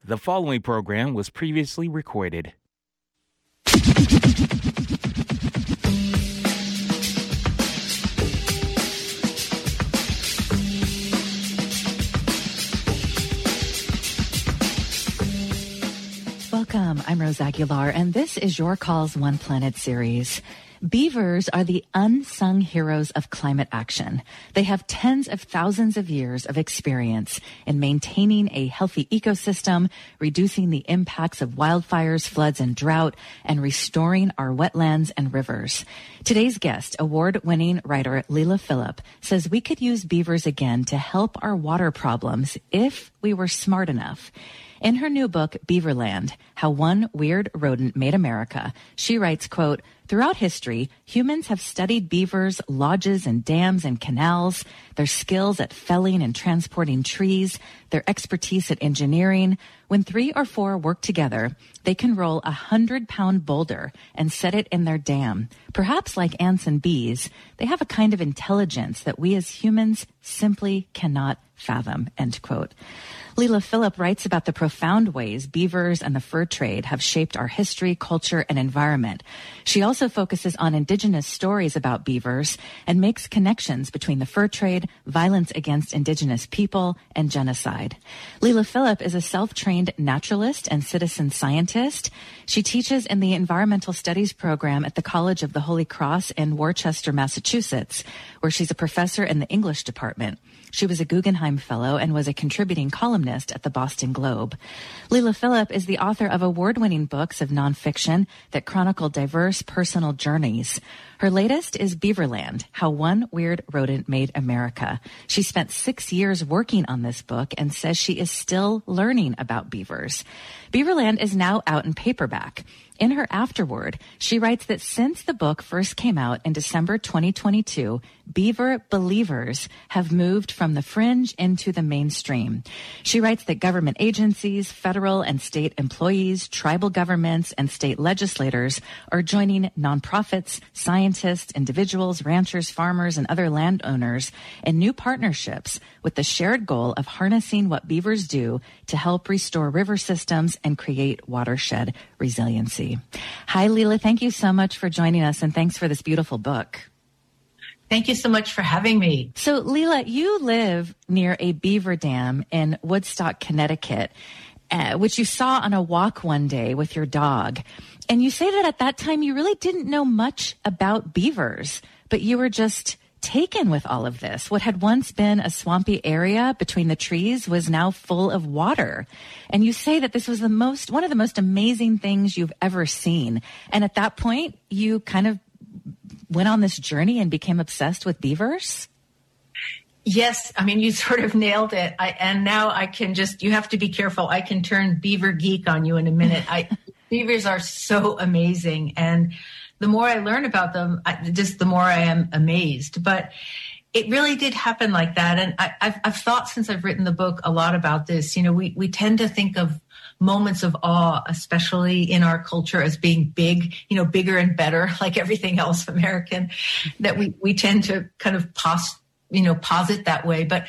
The following program was previously recorded. Welcome, I'm Rose Aguilar, and this is Your Calls One Planet series. Beavers are the unsung heroes of climate action. They have tens of thousands of years of experience in maintaining a healthy ecosystem, reducing the impacts of wildfires, floods, and drought, and restoring our wetlands and rivers. Today's guest, award-winning writer Leila Philipp, says we could use beavers again to help our water problems if we were smart enough. In her new book, Beaverland, How One Weird Rodent Made America, she writes, quote, "Throughout history, humans have studied beavers, lodges and dams and canals, their skills at felling and transporting trees, their expertise at engineering. When 3 or 4 work together, they can roll a 100-pound boulder and set it in their dam. Perhaps like ants and bees, they have a kind of intelligence that we as humans simply cannot fathom," end quote. Leila Philipp writes about the profound ways beavers and the fur trade have shaped our history, culture, and environment. She also focuses on indigenous stories about beavers and makes connections between the fur trade, violence against indigenous people, and genocide. Leila Philipp is a self-trained naturalist and citizen scientist. She teaches in the Environmental Studies program at the College of the Holy Cross in Worcester, Massachusetts, where she's a professor in the English department. She was a Guggenheim Fellow and was a contributing columnist at the Boston Globe. Leila Philipp is the author of award-winning books of nonfiction that chronicle diverse personal journeys. Her latest is Beaverland, How One Weird Rodent Made America. She spent 6 years working on this book and says she is still learning about beavers. Beaverland is now out in paperback. In her afterword, she writes that since the book first came out in December 2022, beaver believers have moved from the fringe into the mainstream. She writes that government agencies, federal and state employees, tribal governments, and state legislators are joining nonprofits, scientists, individuals, ranchers, farmers, and other landowners in new partnerships with the shared goal of harnessing what beavers do to help restore river systems and create watershed resiliency. Hi, Leila. Thank you so much for joining us, and thanks for this beautiful book. Thank you so much for having me. So, Leila, you live near a beaver dam in Woodstock, Connecticut, which you saw on a walk one day with your dog. And you say that at that time you really didn't know much about beavers, but you were just taken with all of this. What had once been a swampy area between the trees was now full of water. And you say that this was one of the most amazing things you've ever seen. And at that point, you kind of went on this journey and became obsessed with beavers? Yes. I mean, you sort of nailed it. And now I can you have to be careful. I can turn beaver geek on you in a minute. Beavers are so amazing. And the more I learn about them, the more I am amazed. But it really did happen like that. And I've thought since I've written the book a lot about this. You know, we tend to think of moments of awe, especially in our culture, as being big, bigger and better, like everything else American, that we tend to kind of posit that way. But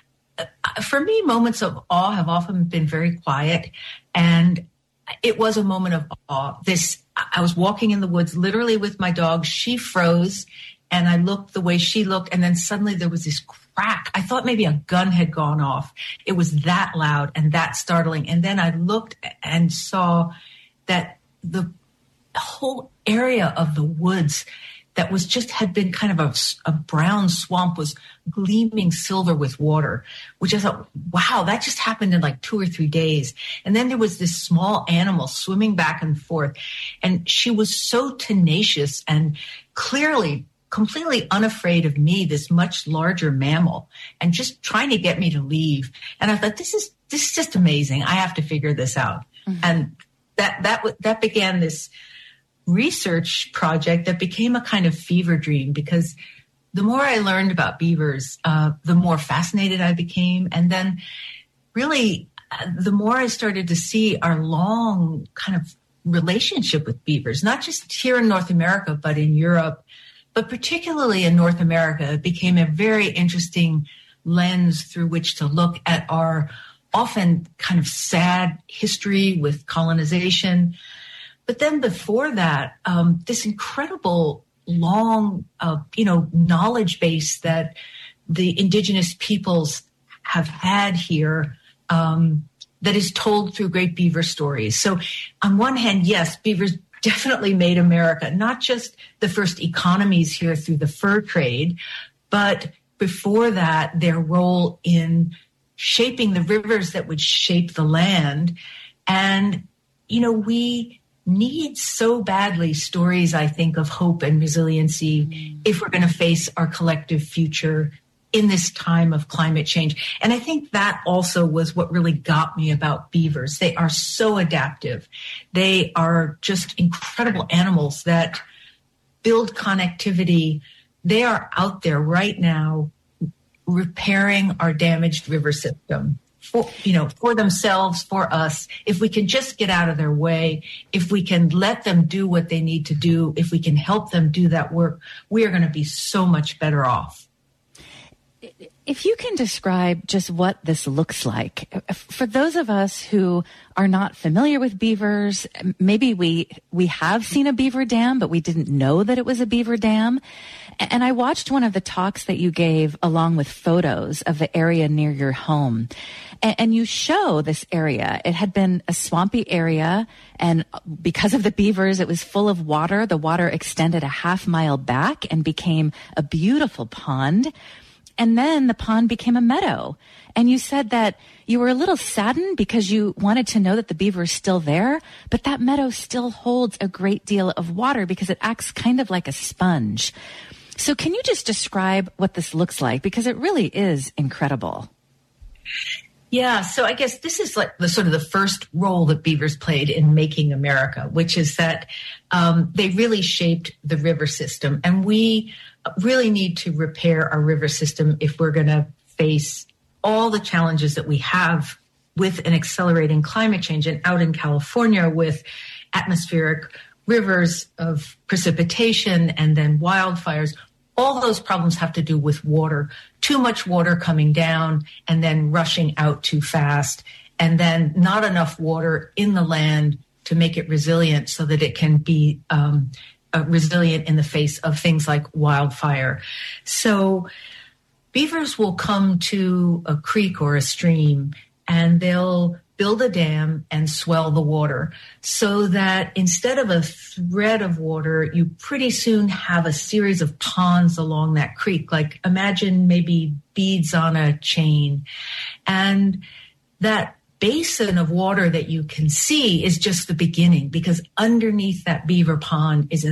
for me, moments of awe have often been very quiet. And it was a moment of awe. I was walking in the woods, literally with my dog. She froze, and I looked the way she looked, and then suddenly there was this crack. I thought maybe a gun had gone off. It was that loud and that startling. And then I looked and saw that the whole area of the woods that had been kind of a brown swamp was gleaming silver with water, which I thought, wow, that just happened in like 2 or 3 days. And then there was this small animal swimming back and forth. And she was so tenacious and clearly completely unafraid of me, this much larger mammal, and just trying to get me to leave. And I thought, this is just amazing. I have to figure this out. Mm-hmm. And that began this research project that became a kind of fever dream, because the more I learned about beavers, the more fascinated I became. And then really, the more I started to see our long kind of relationship with beavers, not just here in North America, but in Europe, but particularly in North America. It became a very interesting lens through which to look at our often kind of sad history with colonization. But then before that, this incredible long, knowledge base that the indigenous peoples have had here, that is told through great beaver stories. So on one hand, yes, beavers definitely made America, not just the first economies here through the fur trade, but before that, their role in shaping the rivers that would shape the land. And, we need so badly stories, I think, of hope and resiliency if we're going to face our collective future in this time of climate change. And I think that also was what really got me about beavers. They are so adaptive. They are just incredible animals that build connectivity. They are out there right now repairing our damaged river system for themselves, for us. If we can just get out of their way, if we can let them do what they need to do, if we can help them do that work, we are going to be so much better off. If you can describe just what this looks like, for those of us who are not familiar with beavers, maybe we have seen a beaver dam, but we didn't know that it was a beaver dam. And I watched one of the talks that you gave along with photos of the area near your home. And you show this area. It had been a swampy area, and because of the beavers, it was full of water. The water extended a half-mile back and became a beautiful pond. And then the pond became a meadow. And you said that you were a little saddened because you wanted to know that the beaver is still there, but that meadow still holds a great deal of water because it acts kind of like a sponge. So can you just describe what this looks like? Because it really is incredible. Yeah, so I guess this is like the first role that beavers played in making America, which is that they really shaped the river system. And we really need to repair our river system if we're going to face all the challenges that we have with an accelerating climate change, and out in California with atmospheric rivers of precipitation and then wildfires. All those problems have to do with water, too much water coming down and then rushing out too fast, and then not enough water in the land to make it resilient so that it can be resilient in the face of things like wildfire. So beavers will come to a creek or a stream and they'll build a dam and swell the water so that instead of a thread of water, you pretty soon have a series of ponds along that creek. Like imagine maybe beads on a chain. And that basin of water that you can see is just the beginning, because underneath that beaver pond is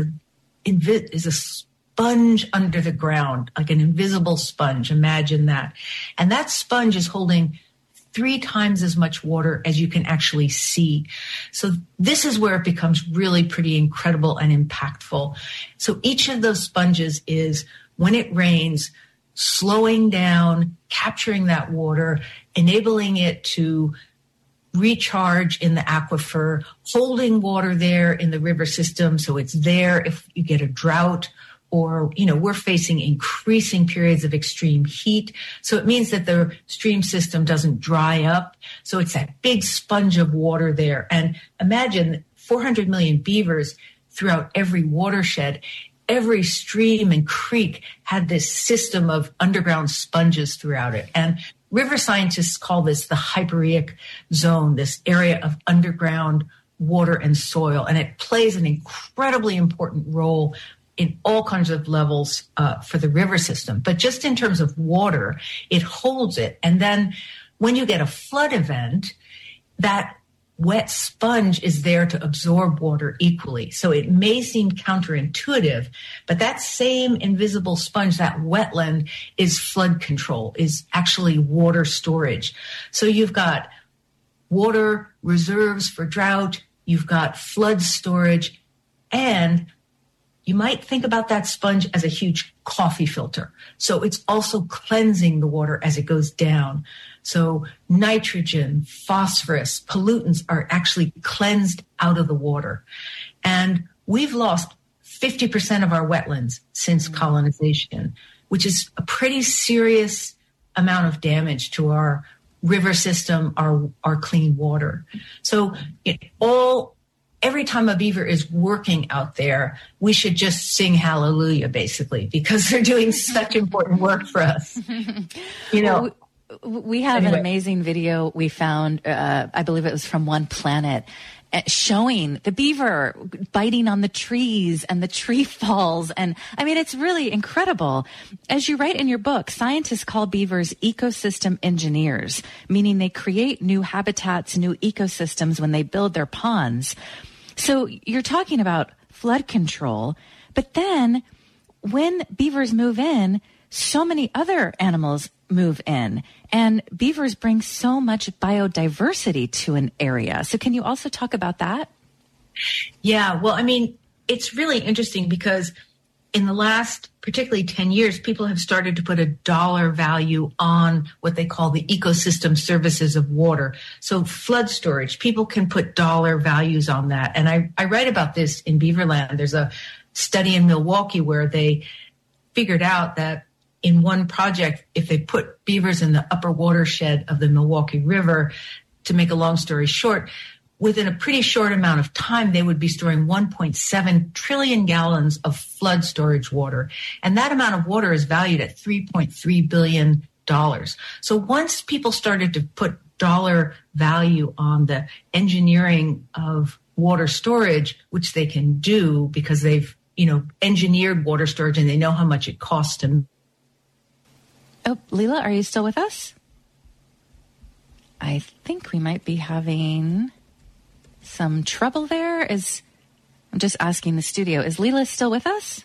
a sponge under the ground, like an invisible sponge. Imagine that. And that sponge is holding 3 times as much water as you can actually see. So this is where it becomes really pretty incredible and impactful. So each of those sponges is, when it rains, slowing down, capturing that water, enabling it to recharge in the aquifer, holding water there in the river system so it's there if you get a drought, or, we're facing increasing periods of extreme heat. So it means that the stream system doesn't dry up. So it's that big sponge of water there. And imagine 400 million beavers throughout every watershed. Every stream and creek had this system of underground sponges throughout it. And river scientists call this the hyporeic zone, this area of underground water and soil. And it plays an incredibly important role in all kinds of levels for the river system. But just in terms of water, it holds it. And then when you get a flood event, that wet sponge is there to absorb water equally. So it may seem counterintuitive, but that same invisible sponge, that wetland, is flood control, is actually water storage. So you've got water reserves for drought, you've got flood storage, and you might think about that sponge as a huge coffee filter. So it's also cleansing the water as it goes down. So nitrogen, phosphorus, pollutants are actually cleansed out of the water. And we've lost 50% of our wetlands since colonization, which is a pretty serious amount of damage to our river system, our clean water. So every time a beaver is working out there, we should just sing hallelujah, basically, because they're doing such important work for us. Well, we have an amazing video we found, I believe it was from One Planet, showing the beaver biting on the trees and the tree falls. And I mean, it's really incredible. As you write in your book, scientists call beavers ecosystem engineers, meaning they create new habitats, new ecosystems when they build their ponds. So you're talking about flood control, but then when beavers move in, so many other animals move in, and beavers bring so much biodiversity to an area. So can you also talk about that? Yeah, well, I mean, it's really interesting because in the last, particularly 10 years, people have started to put a dollar value on what they call the ecosystem services of water. So flood storage, people can put dollar values on that. And I write about this in Beaverland. There's a study in Milwaukee where they figured out that in one project, if they put beavers in the upper watershed of the Milwaukee River, to make a long story short, within a pretty short amount of time, they would be storing 1.7 trillion gallons of flood storage water. And that amount of water is valued at $3.3 billion. So once people started to put dollar value on the engineering of water storage, which they can do because they've, engineered water storage and they know how much it costs to. Oh, Leela, are you still with us? I think we might be having some trouble there. I'm just asking the studio. Is Leela still with us?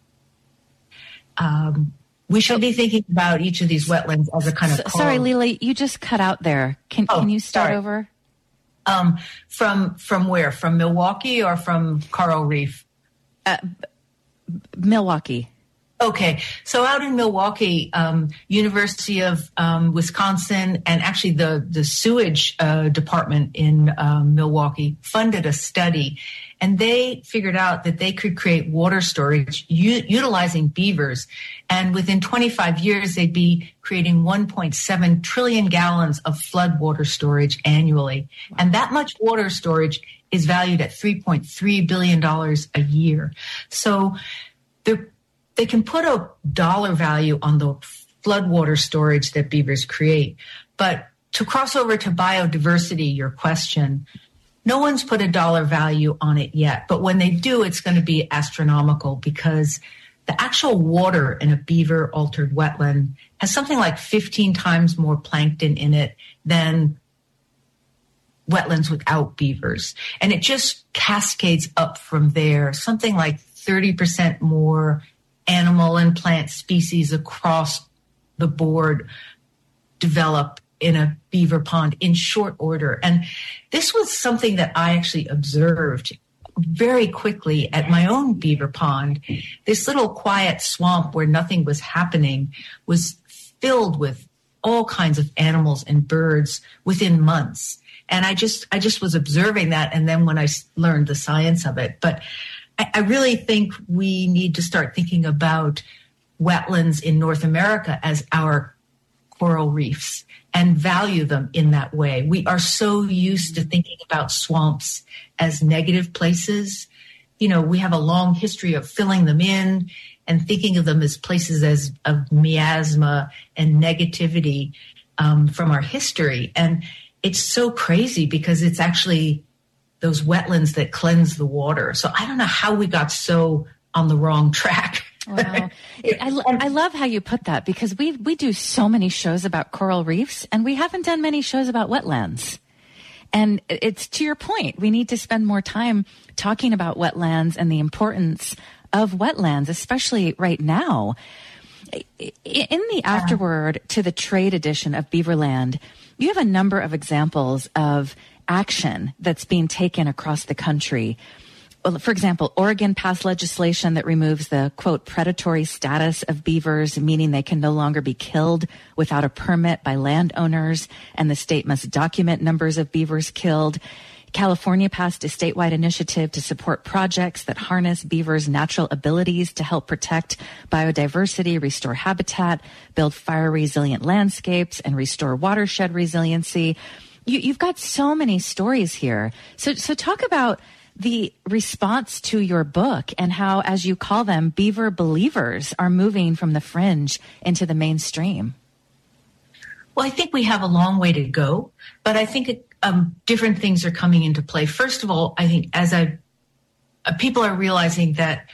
We should be thinking about each of these wetlands as a kind of. Sorry, Leela, you just cut out there. Can you start over? From where? From Milwaukee or from Coral Reef? Milwaukee. Okay, so out in Milwaukee, University of Wisconsin, and actually the sewage department in Milwaukee funded a study, and they figured out that they could create water storage utilizing beavers, and within 25 years they'd be creating 1.7 trillion gallons of flood water storage annually, and that much water storage is valued at $3.3 billion a year. So they can put a dollar value on the floodwater storage that beavers create. But to cross over to biodiversity, your question, no one's put a dollar value on it yet. But when they do, it's going to be astronomical because the actual water in a beaver-altered wetland has something like 15 times more plankton in it than wetlands without beavers. And it just cascades up from there, something like 30% more animal and plant species across the board develop in a beaver pond in short order. And this was something that I actually observed very quickly at my own beaver pond. This little quiet swamp where nothing was happening was filled with all kinds of animals and birds within months. And I just was observing that. And then when I learned the science of it, but I really think we need to start thinking about wetlands in North America as our coral reefs and value them in that way. We are so used to thinking about swamps as negative places. We have a long history of filling them in and thinking of them as places of miasma and negativity from our history. And it's so crazy because it's actually those wetlands that cleanse the water. So I don't know how we got so on the wrong track. Wow. I love how you put that because we do so many shows about coral reefs and we haven't done many shows about wetlands. And it's to your point. We need to spend more time talking about wetlands and the importance of wetlands, especially right now. In the afterword to the trade edition of Beaverland, you have a number of examples of action that's being taken across the country. Well, for example, Oregon passed legislation that removes the, quote, predatory status of beavers, meaning they can no longer be killed without a permit by landowners, and the state must document numbers of beavers killed. California passed a statewide initiative to support projects that harness beavers' natural abilities to help protect biodiversity, restore habitat, build fire-resilient landscapes, and restore watershed resiliency. You've got so many stories here. So talk about the response to your book and how, as you call them, beaver believers are moving from the fringe into the mainstream. Well, I think we have a long way to go, but I think different things are coming into play. First of all, I think people are realizing that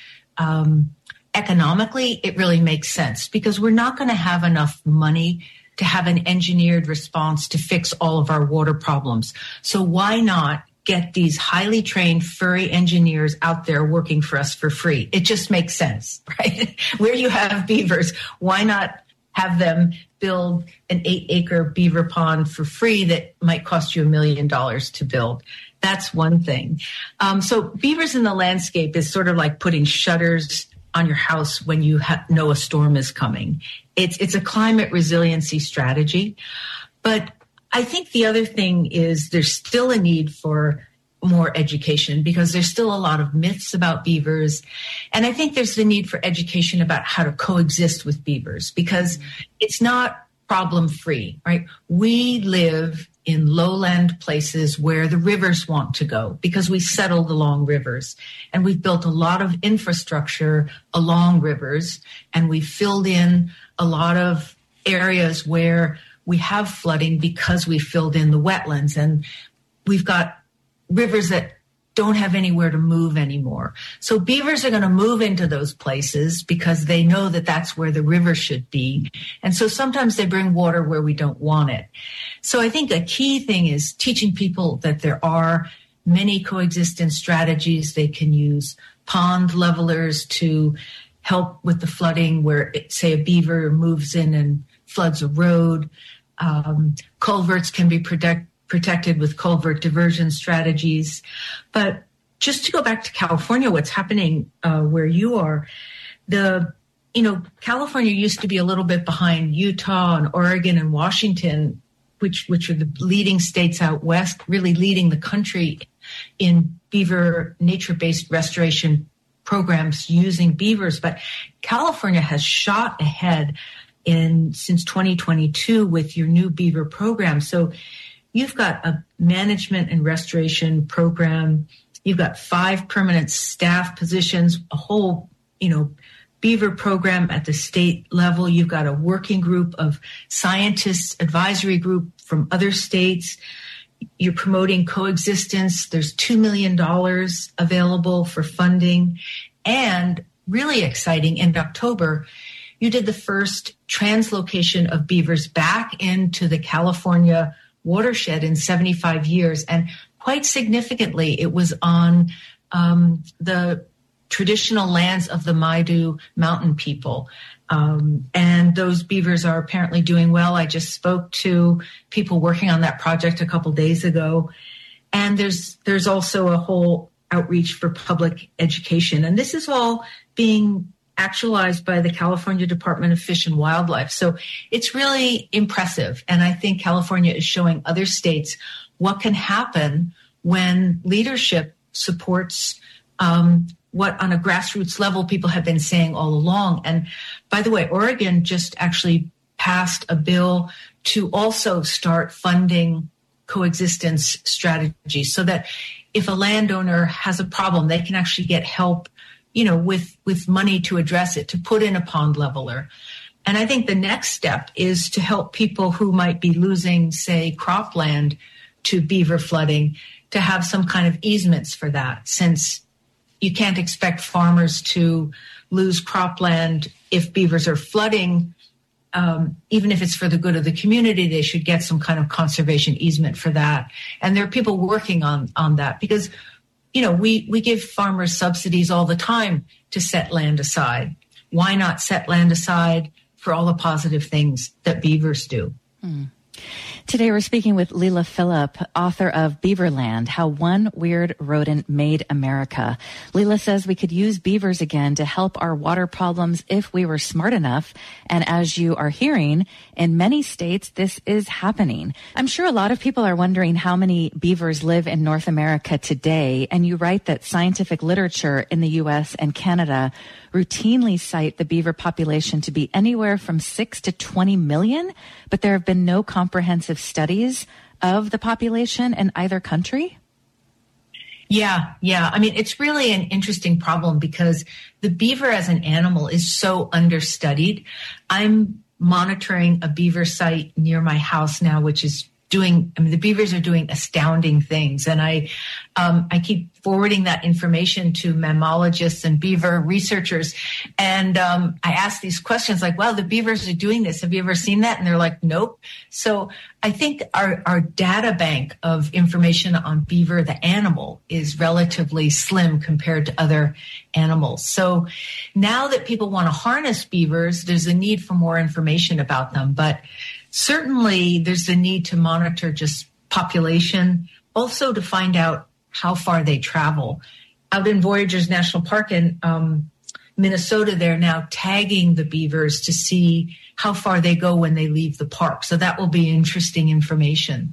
economically it really makes sense, because we're not going to have enough money to have an engineered response to fix all of our water problems. So why not get these highly trained furry engineers out there working for us for free? It just makes sense, right? Where you have beavers, why not have them build an 8-acre beaver pond for free that might cost you $1 million to build? That's one thing. So beavers in the landscape is sort of like putting shutters on your house when you know a storm is coming. It's a climate resiliency strategy. But I think the other thing is there's still a need for more education, because there's still a lot of myths about beavers. And I think there's the need for education about how to coexist with beavers, because it's not problem free, right? We live in lowland places where the rivers want to go because we settled along rivers, and we've built a lot of infrastructure along rivers, and we've filled in a lot of areas where we have flooding because we filled in the wetlands, and we've got rivers that don't have anywhere to move anymore. So beavers are going to move into those places because they know that that's where the river should be. And so sometimes they bring water where we don't want it. So I think a key thing is teaching people that there are many coexistence strategies. They can use pond levelers to help with the flooding where, say, a beaver moves in and floods a road. Culverts can be protected with culvert diversion strategies. But just to go back to California, what's happening where you are, California used to be a little bit behind Utah and Oregon and Washington, which are the leading states out west, really leading the country in beaver nature-based restoration programs using beavers. But California has shot ahead since 2022 with your new beaver program. So you've got a management and restoration program. You've got 5 permanent staff positions, a whole, beaver program at the state level. You've got a working group of scientists, advisory group from other states. You're promoting coexistence. There's $2 million available for funding. And really exciting, in October, you did the first translocation of beavers back into the California watershed in 75 years. And quite significantly, it was on the traditional lands of the Maidu mountain people. And those beavers are apparently doing well. I just spoke to people working on that project a couple days ago. And there's also a whole outreach for public education. And this is all being actualized by the California Department of Fish and Wildlife. So it's really impressive. And I think California is showing other states what can happen when leadership supports what on a grassroots level people have been saying all along. And by the way, Oregon just actually passed a bill to also start funding coexistence strategies so that if a landowner has a problem, they can actually get help, with money to address it, to put in a pond leveler. And I think the next step is to help people who might be losing, say, cropland to beaver flooding, to have some kind of easements for that, since you can't expect farmers to lose cropland if beavers are flooding. Even if it's for the good of the community, they should get some kind of conservation easement for that. And there are people working on that because, we give farmers subsidies all the time to set land aside. Why not set land aside for all the positive things that beavers do? Today we're speaking with Leila Philipp, author of Beaverland, How One Weird Rodent Made America. Leila says we could use beavers again to help our water problems if we were smart enough. And as you are hearing, in many states, this is happening. I'm sure a lot of people are wondering how many beavers live in North America today. And you write that scientific literature in the U.S. and Canada routinely cite the beaver population to be anywhere from 6 to 20 million, but there have been no comprehensive studies of the population in either country? Yeah. I mean, it's really an interesting problem because the beaver as an animal is so understudied. I'm monitoring a beaver site near my house now, which is the beavers are doing astounding things. And I keep forwarding that information to mammalogists and beaver researchers. And I ask these questions like, wow, the beavers are doing this. Have you ever seen that? And they're like, nope. So I think our data bank of information on beaver, the animal, is relatively slim compared to other animals. So now that people want to harness beavers, there's a need for more information about them. But certainly, there's a need to monitor just population, also to find out how far they travel. Out in Voyageurs National Park in Minnesota, they're now tagging the beavers to see how far they go when they leave the park. So that will be interesting information.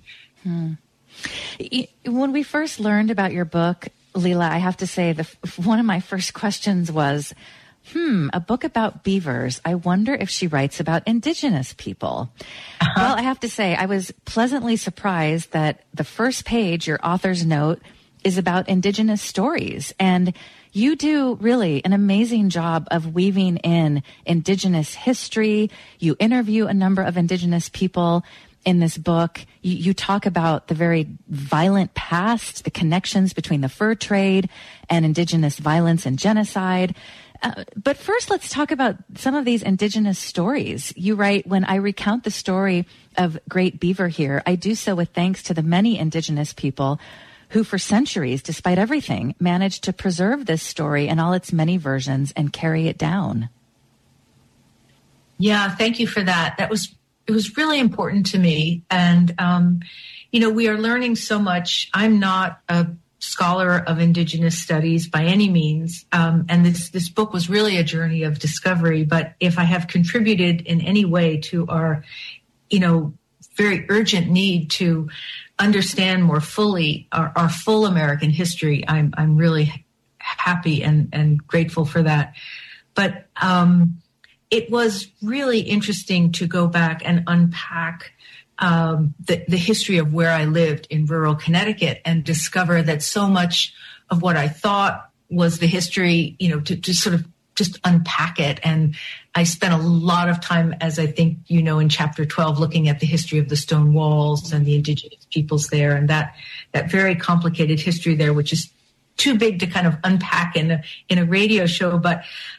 When we first learned about your book, Leila, I have to say one of my first questions was, a book about beavers. I wonder if she writes about indigenous people. Well, I have to say, I was pleasantly surprised that the first page, your author's note, is about indigenous stories. And you do really an amazing job of weaving in indigenous history. You interview a number of indigenous people in this book. You talk about the very violent past, the connections between the fur trade and indigenous violence and genocide. But first, let's talk about some of these indigenous stories. You write, when I recount the story of Great Beaver here, I do so with thanks to the many indigenous people who for centuries, despite everything, managed to preserve this story in all its many versions and carry it down. Yeah, thank you for that. It was really important to me. And, we are learning so much. I'm not a scholar of Indigenous studies by any means. And this book was really a journey of discovery. But if I have contributed in any way to our, very urgent need to understand more fully our full American history, I'm really happy and grateful for that. But it was really interesting to go back and unpack the history of where I lived in rural Connecticut and discover that so much of what I thought was the history, to sort of just unpack it. And I spent a lot of time, as I think in chapter 12, looking at the history of the stone walls and the indigenous peoples there, and that very complicated history there, which is too big to kind of unpack in a radio show. But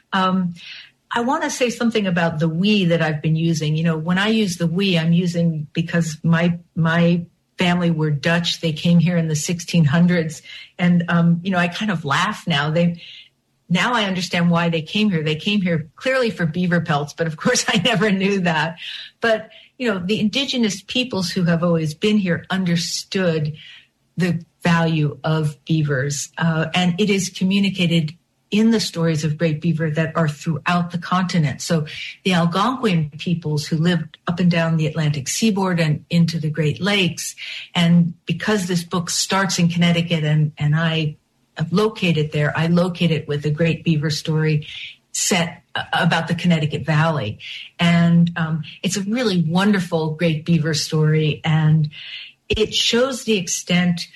I want to say something about the we that I've been using. When I use the we, I'm using because my family were Dutch. They came here in the 1600s. And, I kind of laugh now. Now I understand why they came here. They came here clearly for beaver pelts, but of course I never knew that. But, the indigenous peoples who have always been here understood the value of beavers. And it is communicated in the stories of Great Beaver that are throughout the continent. So the Algonquin peoples who lived up and down the Atlantic seaboard and into the Great Lakes. And because this book starts in Connecticut and I have located there, I locate it with a Great Beaver story set about the Connecticut Valley. And it's a really wonderful Great Beaver story. And it shows the extent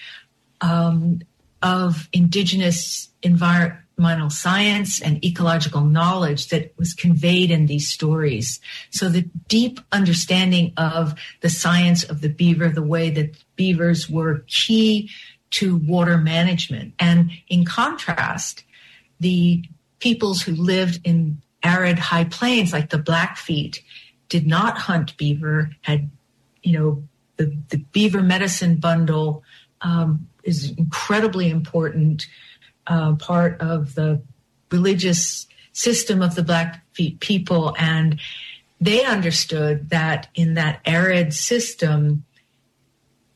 of indigenous environmental science and ecological knowledge that was conveyed in these stories. So the deep understanding of the science of the beaver, the way that beavers were key to water management. And in contrast, the peoples who lived in arid high plains like the Blackfeet did not hunt beaver, had, the beaver medicine bundle is incredibly important part of the religious system of the Blackfeet people. And they understood that in that arid system,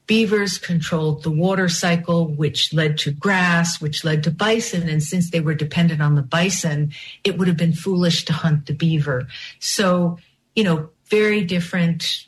beavers controlled the water cycle, which led to grass, which led to bison. And since they were dependent on the bison, it would have been foolish to hunt the beaver. So, very different,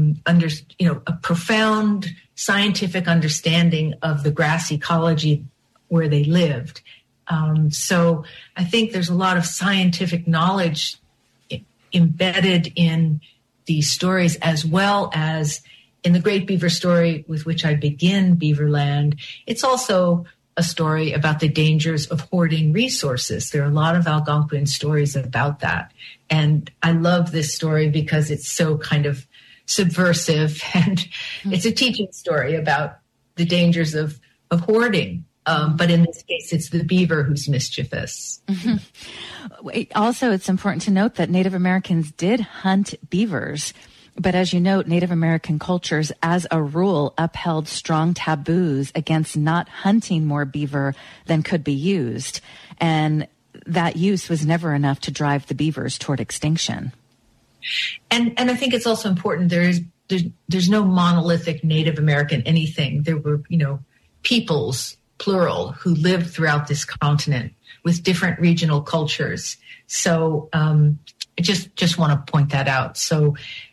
a profound scientific understanding of the grass ecology where they lived. So I think there's a lot of scientific knowledge embedded in these stories, as well as in the Great Beaver Story with which I begin Beaverland. It's also a story about the dangers of hoarding resources. There are a lot of Algonquin stories about that. And I love this story because it's so kind of subversive, and it's a teaching story about the dangers of hoarding. But in this case, it's the beaver who's mischievous. Mm-hmm. Also, it's important to note that Native Americans did hunt beavers. But as you note, Native American cultures, as a rule, upheld strong taboos against not hunting more beaver than could be used. And that use was never enough to drive the beavers toward extinction. And I think it's also important, there's no monolithic Native American anything. There were, peoples, plural, who lived throughout this continent with different regional cultures. So I just want to point that out. So,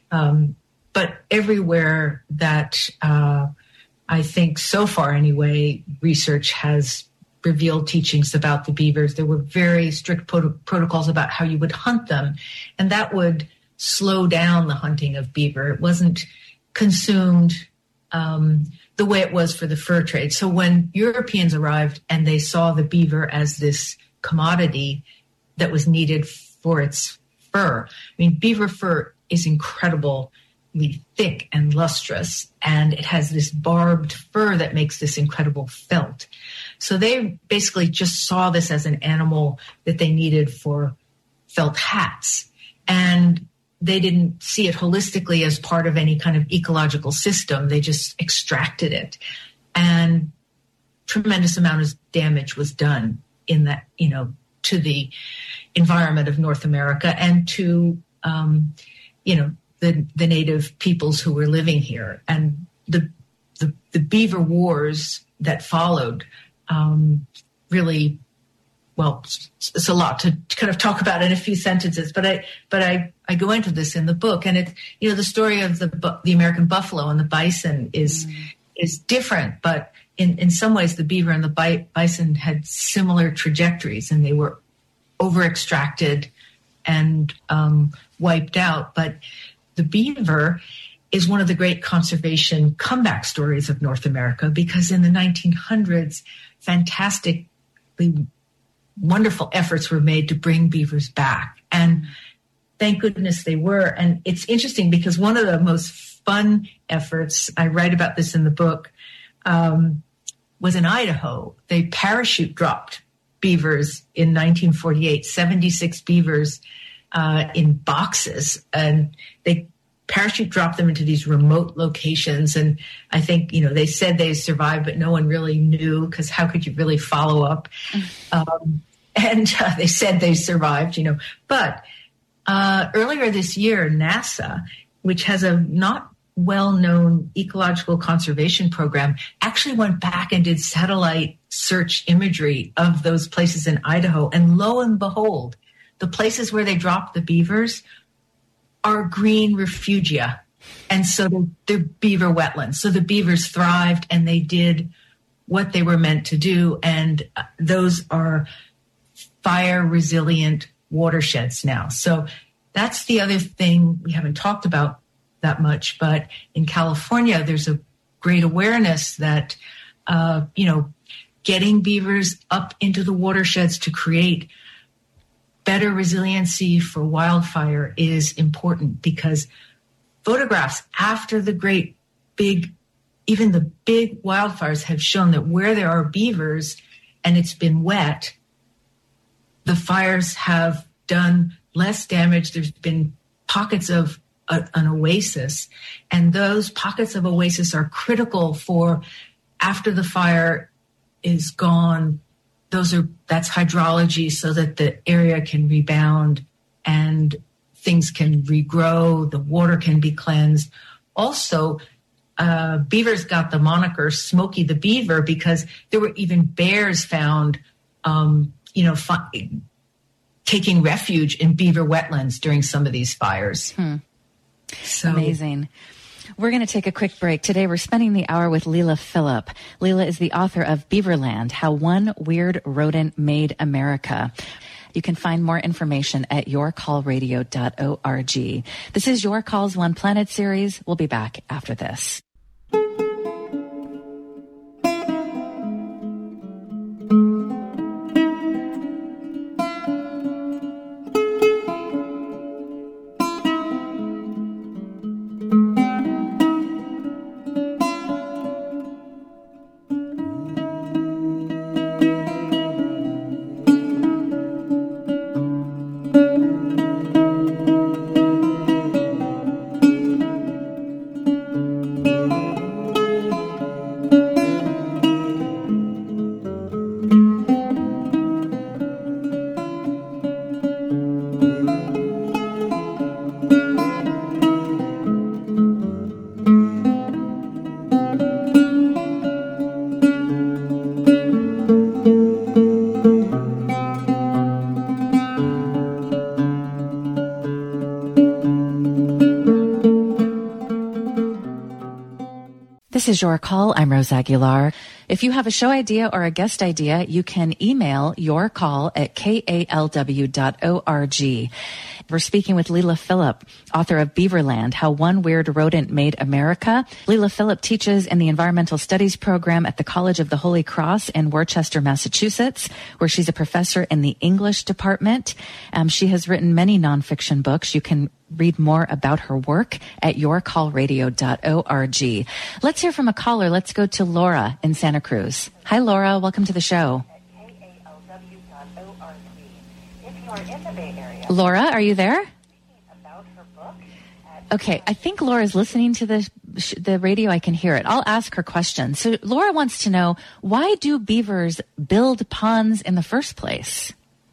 but everywhere that I think so far anyway, research has revealed teachings about the beavers, there were very strict protocols about how you would hunt them. And that would slow down the hunting of beaver. It wasn't consumed the way it was for the fur trade. So when Europeans arrived and they saw the beaver as this commodity that was needed for its fur, beaver fur is incredibly thick and lustrous, and it has this barbed fur that makes this incredible felt. So they basically just saw this as an animal that they needed for felt hats. And they didn't see it holistically as part of any kind of ecological system. They just extracted it. And tremendous amount of damage was done in that, to the environment of North America and to, the native peoples who were living here. And the beaver wars that followed really, well, it's a lot to kind of talk about in a few sentences, but I go into this in the book, and it's, the story of the American buffalo and the bison is different, but in some ways the beaver and the bison had similar trajectories, and they were over extracted and wiped out. But the beaver is one of the great conservation comeback stories of North America, because in the 1900s, fantastically wonderful efforts were made to bring beavers back. And thank goodness they were. And it's interesting because one of the most fun efforts, I write about this in the book, was in Idaho. They parachute dropped beavers in 1948, 76 beavers in boxes. And they parachute dropped them into these remote locations. And I think, they said they survived, but no one really knew, because how could you really follow up? And they said they survived, But earlier this year, NASA, which has a not well-known ecological conservation program, actually went back and did satellite search imagery of those places in Idaho. And lo and behold, the places where they dropped the beavers are green refugia. And so they're beaver wetlands. So the beavers thrived and they did what they were meant to do. And those are fire resilient watersheds now. So that's the other thing we haven't talked about that much. But in California, there's a great awareness that, getting beavers up into the watersheds to create better resiliency for wildfire is important, because photographs after the great big, even the big wildfires, have shown that where there are beavers and it's been wet, the fires have done less damage. There's been pockets of an oasis, and those pockets of oasis are critical for after the fire is gone. That's hydrology, so that the area can rebound and things can regrow, the water can be cleansed. Also, beavers got the moniker Smokey the Beaver because there were even bears found, taking refuge in beaver wetlands during some of these fires. So amazing. We're going to take a quick break. Today, we're spending the hour with Leila Philipp. Leila is the author of Beaverland, How One Weird Rodent Made America. You can find more information at yourcallradio.org. This is Your Calls One Planet series. We'll be back after this. This is Your Call. I'm Rose Aguilar. If you have a show idea or a guest idea, you can email your call at kalw.org. We're speaking with Leila Philipp, author of Beaverland, How One Weird Rodent Made America. Leila Philipp teaches in the Environmental Studies program at the College of the Holy Cross in Worcester, Massachusetts, where she's a professor in the English department. She has written many nonfiction books. You can read more about her work at yourcallradio.org. Let's hear from a caller. Let's go to Laura in Santa Cruz. Hi, Laura. Welcome to the show. Laura, are you there? Okay, I think Laura's listening to the radio. I can hear it. I'll ask her question. So Laura wants to know, why do beavers build ponds in the first place?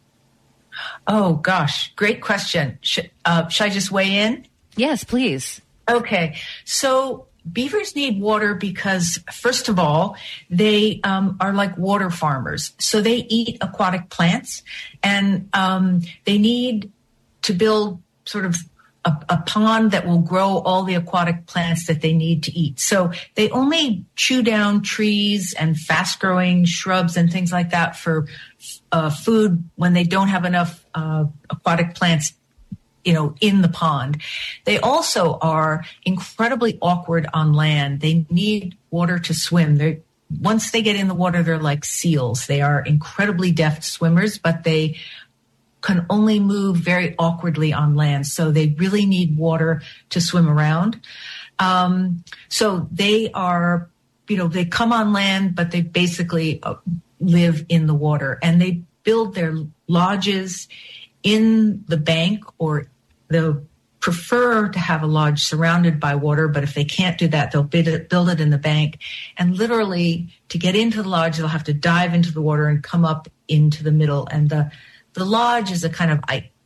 Oh, gosh. Great question. Should I just weigh in? Yes, please. Okay. So beavers need water because, first of all, they are like water farmers. So they eat aquatic plants, and they need to build sort of a pond that will grow all the aquatic plants that they need to eat. So they only chew down trees and fast-growing shrubs and things like that for food when they don't have enough aquatic plants, in the pond. They also are incredibly awkward on land. They need water to swim. Once they get in the water, they're like seals. They are incredibly deft swimmers, but they can only move very awkwardly on land. So they really need water to swim around. So they are, they come on land, but they basically live in the water, and they build their lodges in the bank, or they'll prefer to have a lodge surrounded by water. But if they can't do that, they'll build it in the bank. And literally, to get into the lodge, they'll have to dive into the water and come up into the middle. And the lodge is a kind of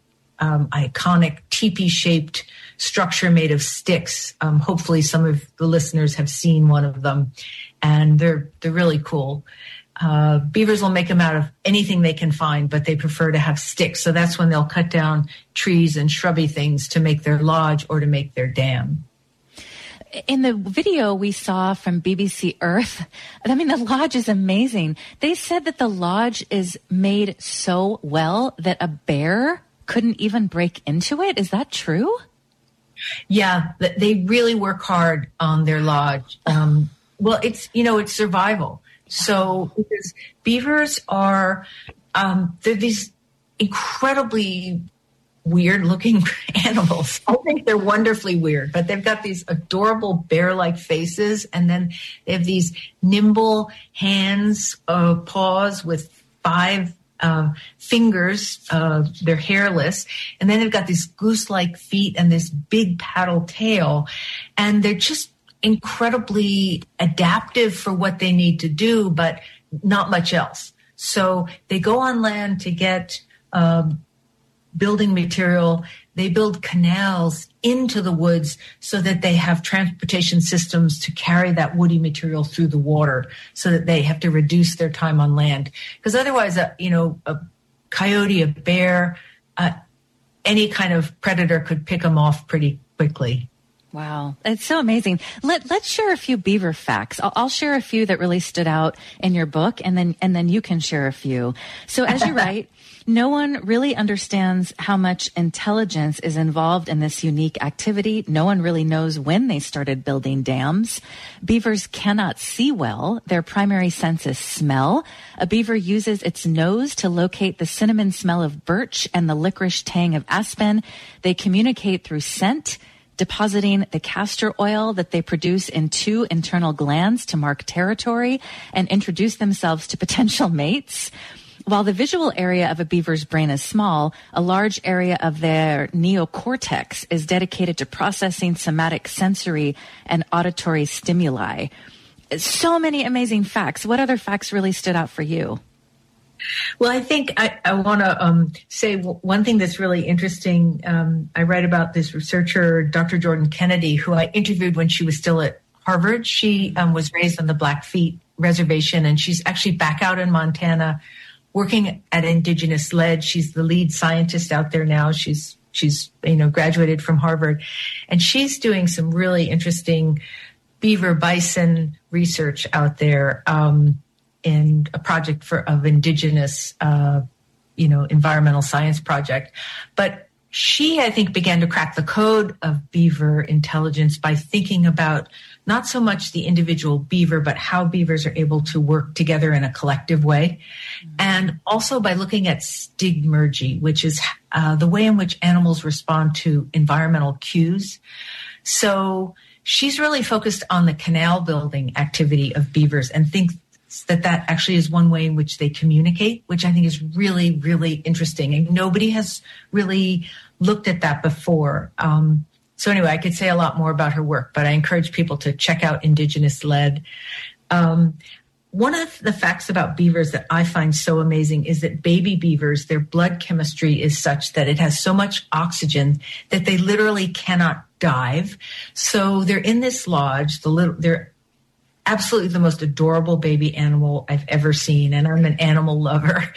iconic teepee-shaped structure made of sticks. Hopefully some of the listeners have seen one of them, and they're really cool. Beavers will make them out of anything they can find, but they prefer to have sticks. So that's when they'll cut down trees and shrubby things to make their lodge or to make their dam. In the video we saw from BBC Earth, the lodge is amazing. They said that the lodge is made so well that a bear couldn't even break into it. Is that true? Yeah, they really work hard on their lodge. Well, it's survival. So because beavers are, they're these incredibly weird-looking animals. I think they're wonderfully weird, but they've got these adorable bear-like faces, and then they have these nimble hands, paws with 5 fingers. They're hairless, and then they've got these goose-like feet and this big paddle tail, and they're just incredibly adaptive for what they need to do, but not much else. So they go on land to get building material. they build canals into the woods so that they have transportation systems to carry that woody material through the water, so that they have to reduce their time on land. Because otherwise, a coyote, a bear, any kind of predator could pick them off pretty quickly. Wow. It's so amazing. Let's share a few beaver facts. I'll share a few that really stood out in your book, and then you can share a few. So as you write, no one really understands how much intelligence is involved in this unique activity. No one really knows when they started building dams. Beavers cannot see well. Their primary sense is smell. A beaver uses its nose to locate the cinnamon smell of birch and the licorice tang of aspen. They communicate through scent, depositing the castor oil that they produce in 2 internal glands to mark territory and introduce themselves to potential mates. While the visual area of a beaver's brain is small, a large area of their neocortex is dedicated to processing somatic sensory and auditory stimuli. So many amazing facts. What other facts really stood out for you? Well, I think I want to say one thing that's really interesting. I write about this researcher, Dr. Jordan Kennedy, who I interviewed when she was still at Harvard. She was raised on the Blackfeet Reservation, and she's actually back out in Montana working at Indigenous Lead. She's the lead scientist out there now. She's graduated from Harvard, and she's doing some really interesting beaver bison research out there. In a project of Indigenous, environmental science project. But she, I think, began to crack the code of beaver intelligence by thinking about not so much the individual beaver, but how beavers are able to work together in a collective way. Mm-hmm. And also by looking at stigmergy, which is the way in which animals respond to environmental cues. So she's really focused on the canal building activity of beavers and thinks that actually is one way in which they communicate, which I think is really, really interesting. And nobody has really looked at that before. So anyway, I could say a lot more about her work, but I encourage people to check out Indigenous Lead. One of the facts about beavers that I find so amazing is that baby beavers, their blood chemistry is such that it has so much oxygen that they literally cannot dive. So they're in this lodge, they're absolutely the most adorable baby animal I've ever seen, and I'm an animal lover.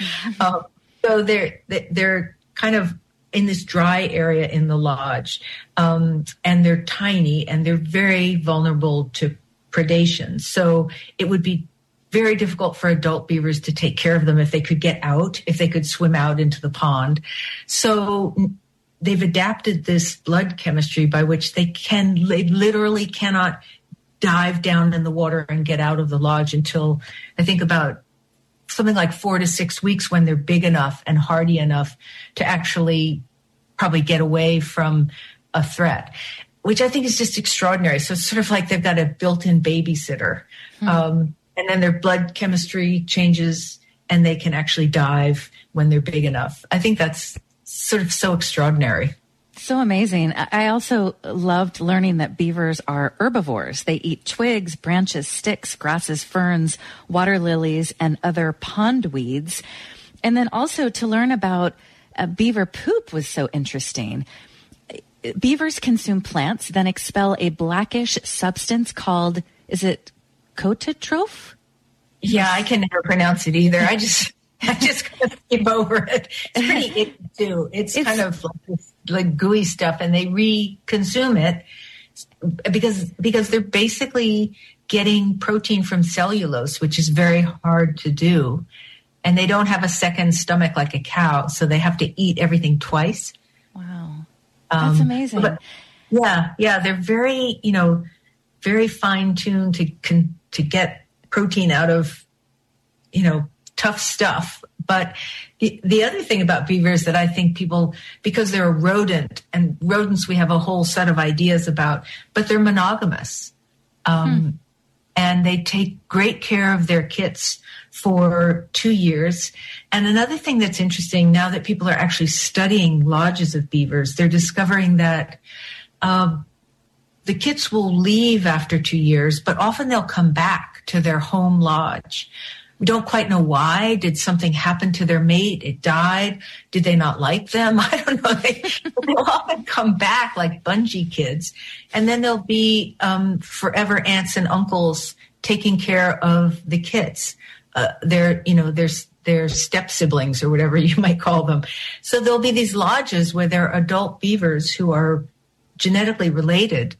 So they're kind of in this dry area in the lodge, and they're tiny and they're very vulnerable to predation. So it would be very difficult for adult beavers to take care of them if they could get out, if they could swim out into the pond. So they've adapted this blood chemistry by which they literally cannot dive down in the water and get out of the lodge until I think about something like 4 to 6 weeks, when they're big enough and hardy enough to actually probably get away from a threat, which I think is just extraordinary. So it's sort of like they've got a built-in babysitter. And then their blood chemistry changes and they can actually dive when they're big enough. I think that's sort of so extraordinary. So amazing. I also loved learning that beavers are herbivores. They eat twigs, branches, sticks, grasses, ferns, water lilies, and other pond weeds. And then also to learn about beaver poop was so interesting. Beavers consume plants, then expel a blackish substance called, is it cototroph? Yeah, I can never pronounce it either. I just kind of skip over it. It's pretty icky too. It's kind of like gooey stuff, and they re-consume it because they're basically getting protein from cellulose, which is very hard to do. And they don't have a second stomach like a cow, so they have to eat everything twice. Wow. That's amazing. But yeah, they're very, very fine-tuned to get protein out of, tough stuff. But the other thing about beavers that I think people, because they're a rodent, and rodents we have a whole set of ideas about, but they're monogamous. And they take great care of their kits for 2 years. And another thing that's interesting, now that people are actually studying lodges of beavers, they're discovering that the kits will leave after 2 years, but often they'll come back to their home lodge. We don't quite know why. Did something happen to their mate? It died. Did they not like them? I don't know. They'll often come back like bungee kids. And then there'll be forever aunts and uncles taking care of the kids. Their step siblings or whatever you might call them. So there'll be these lodges where there are adult beavers who are genetically related,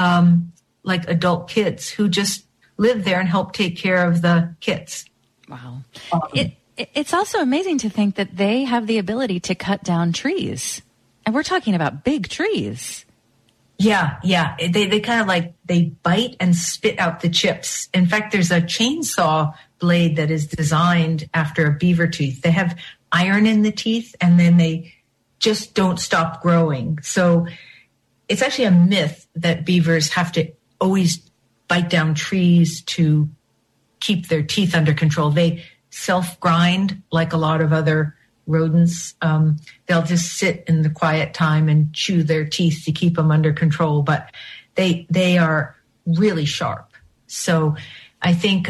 like adult kids who just live there and help take care of the kids. Wow. It's also amazing to think that they have the ability to cut down trees. And we're talking about big trees. Yeah. They kind of they bite and spit out the chips. In fact, there's a chainsaw blade that is designed after a beaver tooth. They have iron in the teeth and then they just don't stop growing. So it's actually a myth that beavers have to always bite down trees to keep their teeth under control. They self-grind like a lot of other rodents. They'll just sit in the quiet time and chew their teeth to keep them under control, but they are really sharp. So I think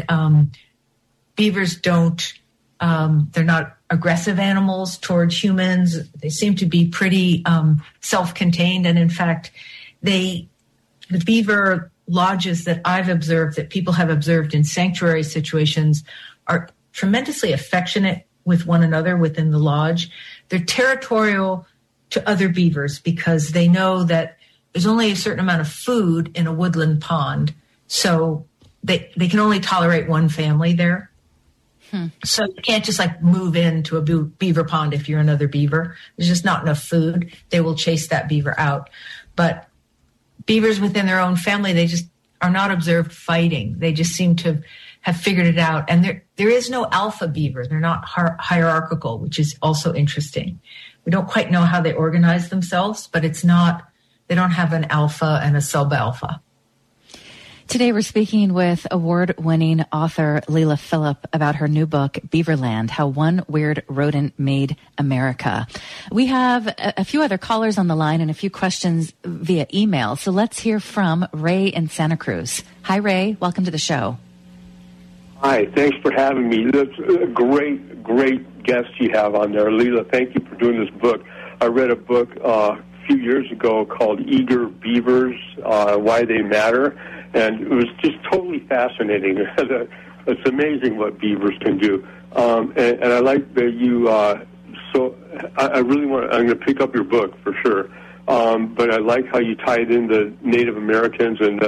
beavers they're not aggressive animals towards humans. They seem to be pretty self-contained. And in fact, the beaver lodges that I've observed, that people have observed in sanctuary situations, are tremendously affectionate with one another within the lodge. They're territorial to other beavers because they know that there's only a certain amount of food in a woodland pond. So they can only tolerate one family there. So you can't just move into a beaver pond if you're another beaver. There's just not enough food. They will chase that beaver out. But beavers within their own family, they just are not observed fighting. They just seem to have figured it out. And there is no alpha beaver. They're not hierarchical, which is also interesting. We don't quite know how they organize themselves, but they don't have an alpha and a sub-alpha. Today we're speaking with award-winning author Leila Philipp about her new book, Beaverland, How One Weird Rodent Made America. We have a few other callers on the line and a few questions via email. So let's hear from Ray in Santa Cruz. Hi, Ray. Welcome to the show. Hi. Thanks for having me. That's a great guest you have on there. Leila, thank you for doing this book. I read a book a few years ago called Eager Beavers, Why They Matter. And it was just totally fascinating. It's amazing what beavers can do. And I like that you, I really I'm going to pick up your book for sure. But I like how you tied in the Native Americans and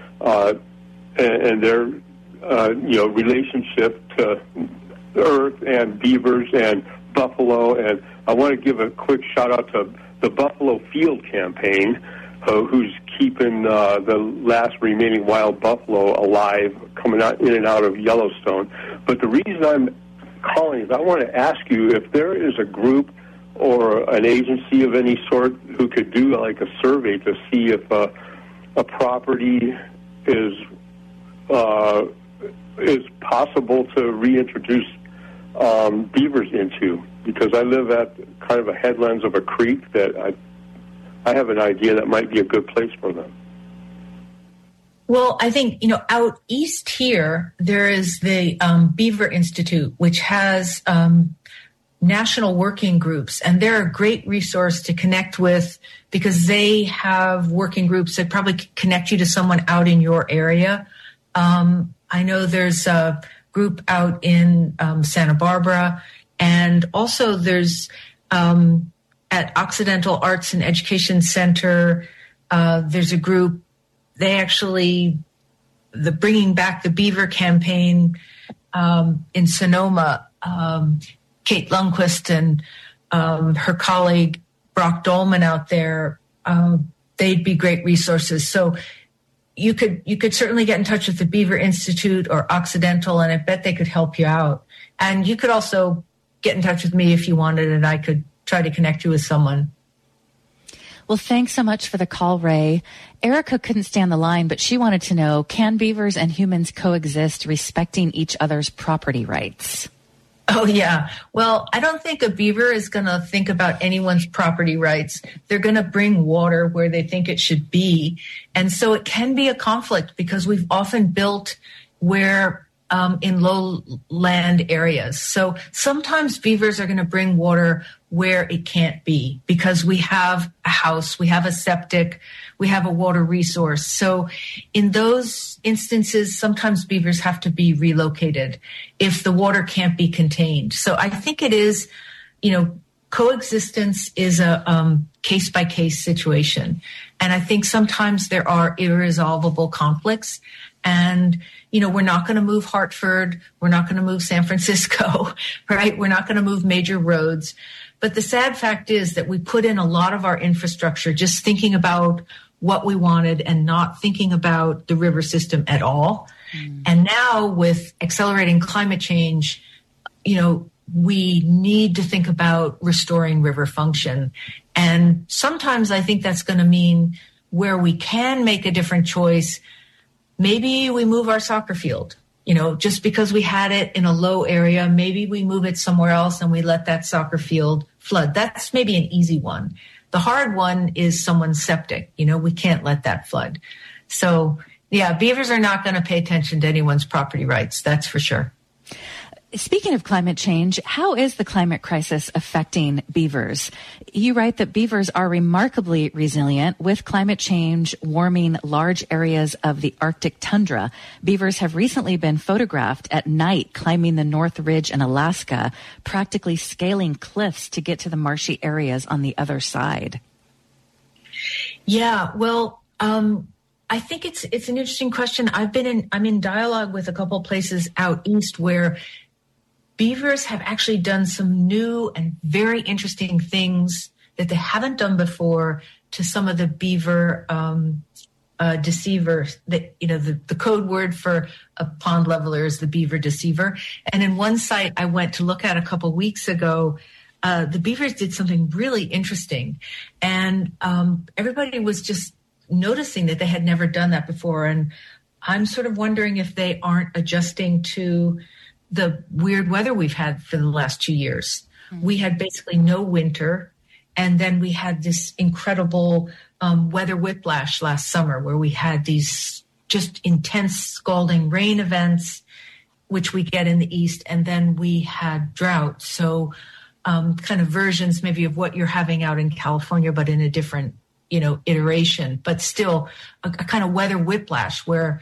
their, relationship to Earth and beavers and buffalo. And I want to give a quick shout out to the Buffalo Field Campaign, who's keeping the last remaining wild buffalo alive coming out in and out of Yellowstone. But the reason I'm calling is I want to ask you if there is a group or an agency of any sort who could do a survey to see if a property is possible to reintroduce beavers into, because I live at kind of a headlands of a creek that I have an idea that might be a good place for them. Well, I think, out east here, there is the Beaver Institute, which has national working groups, and they're a great resource to connect with because they have working groups that probably connect you to someone out in your area. I know there's a group out in Santa Barbara, and also there's at Occidental Arts and Education Center, there's a group. They actually, the Bringing Back the Beaver campaign in Sonoma, Kate Lundquist and her colleague Brock Dolman out there, they'd be great resources. So you could certainly get in touch with the Beaver Institute or Occidental, and I bet they could help you out. And you could also get in touch with me if you wanted, and I could try to connect you with someone. Well, thanks so much for the call, Ray. Erica couldn't stand the line, but she wanted to know, can beavers and humans coexist respecting each other's property rights? Oh, yeah. Well, I don't think a beaver is going to think about anyone's property rights. They're going to bring water where they think it should be. And so it can be a conflict because we've often built where in lowland areas. So sometimes beavers are going to bring water where it can't be because we have a house, we have a septic, we have a water resource. So in those instances, sometimes beavers have to be relocated if the water can't be contained. So I think it is, coexistence is a case-by-case situation. And I think sometimes there are irresolvable conflicts. And, we're not going to move Hartford. We're not going to move San Francisco, right? We're not going to move major roads. But the sad fact is that we put in a lot of our infrastructure just thinking about what we wanted and not thinking about the river system at all. And now with accelerating climate change, we need to think about restoring river function. And sometimes I think that's going to mean where we can make a different choice, maybe we move our soccer field, just because we had it in a low area, maybe we move it somewhere else and we let that soccer field flood. That's maybe an easy one. The hard one is someone's septic. We can't let that flood. So yeah, beavers are not going to pay attention to anyone's property rights. That's for sure. Speaking of climate change, how is the climate crisis affecting beavers? You write that beavers are remarkably resilient with climate change warming large areas of the Arctic tundra. Beavers have recently been photographed at night climbing the North Ridge in Alaska, practically scaling cliffs to get to the marshy areas on the other side. Yeah, well, I think it's an interesting question. I'm in dialogue with a couple places out east where beavers have actually done some new and very interesting things that they haven't done before to some of the beaver deceivers. That the code word for a pond leveler is the beaver deceiver. And in one site I went to look at a couple weeks ago, the beavers did something really interesting, and everybody was just noticing that they had never done that before. And I'm sort of wondering if they aren't adjusting to the weird weather we've had for the last 2 years. We had basically no winter. And then we had this incredible weather whiplash last summer where we had these just intense scalding rain events, which we get in the East. And then we had drought. So kind of versions maybe of what you're having out in California, but in a different, iteration, but still a kind of weather whiplash where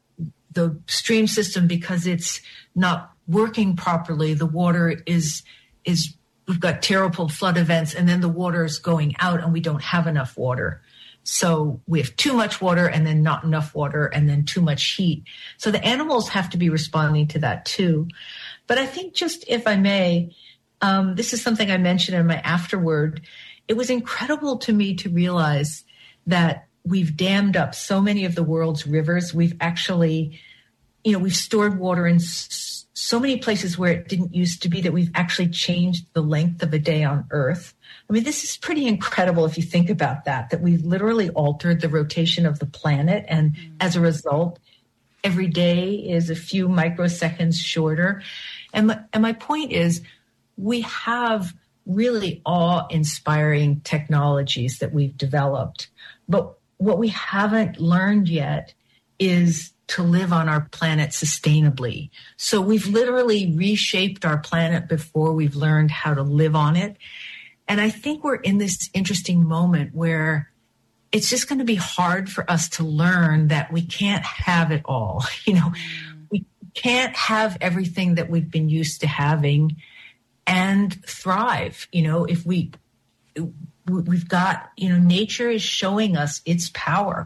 the stream system, because it's not working properly, the water is we've got terrible flood events, and then the water is going out and we don't have enough water. So we have too much water and then not enough water and then too much heat. So the animals have to be responding to that too. But I think, just if I may, this is something I mentioned in my afterword. It was incredible to me to realize that we've dammed up so many of the world's rivers. We've actually, we've stored water in so many places where it didn't used to be, that we've actually changed the length of a day on Earth. I mean, this is pretty incredible if you think about that we've literally altered the rotation of the planet. And as a result, every day is a few microseconds shorter. And my point is, we have really awe-inspiring technologies that we've developed. But what we haven't learned yet is to live on our planet sustainably. So we've literally reshaped our planet before we've learned how to live on it. And I think we're in this interesting moment where it's just going to be hard for us to learn that we can't have it all. We can't have everything that we've been used to having and thrive. If we've got, nature is showing us its power.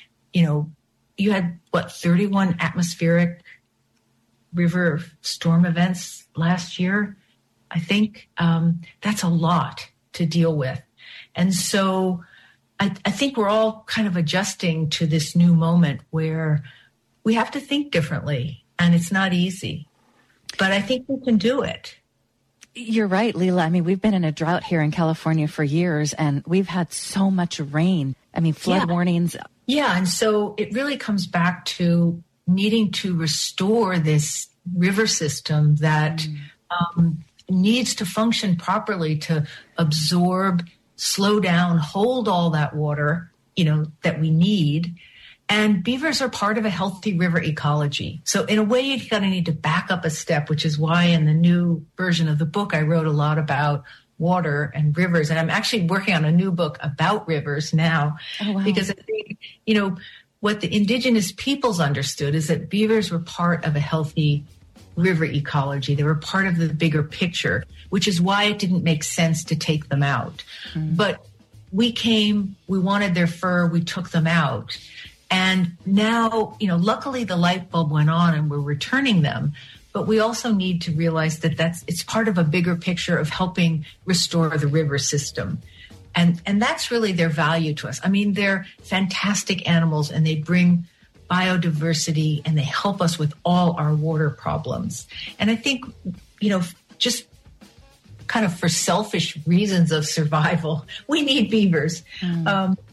You had 31 atmospheric river storm events last year, I think. That's a lot to deal with. And so I think we're all kind of adjusting to this new moment where we have to think differently, and it's not easy, but I think we can do it. You're right, Leila. I mean, we've been in a drought here in California for years, and we've had so much rain. I mean, flood warnings. Yeah, and so it really comes back to needing to restore this river system that needs to function properly to absorb, slow down, hold all that water, that we need, And beavers are part of a healthy river ecology. So in a way, you kind of need to back up a step, which is why in the new version of the book, I wrote a lot about water and rivers. And I'm actually working on a new book about rivers now. Oh, wow. Because I think, what the indigenous peoples understood is that beavers were part of a healthy river ecology. They were part of the bigger picture, which is why it didn't make sense to take them out. But we wanted their fur, we took them out. And now, luckily the light bulb went on and we're returning them. But we also need to realize that it's part of a bigger picture of helping restore the river system. And that's really their value to us. I mean, they're fantastic animals and they bring biodiversity and they help us with all our water problems. And I think, just kind of for selfish reasons of survival, we need beavers. And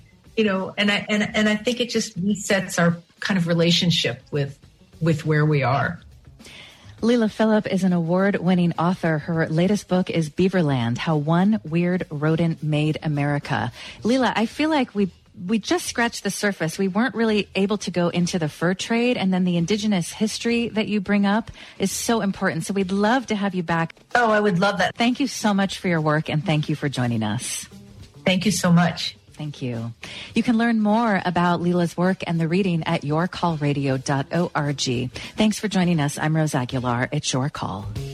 I think it just resets our kind of relationship with where we are. Leila Philipp is an award-winning author. Her latest book is Beaverland: How One Weird Rodent Made America. Leila, I feel like we just scratched the surface. We weren't really able to go into the fur trade, and then the indigenous history that you bring up is so important. So we'd love to have you back. Oh, I would love that. Thank you so much for your work, and thank you for joining us. Thank you so much. Thank you. You can learn more about Leila's work and the reading at yourcallradio.org. Thanks for joining us. I'm Rose Aguilar. It's Your Call.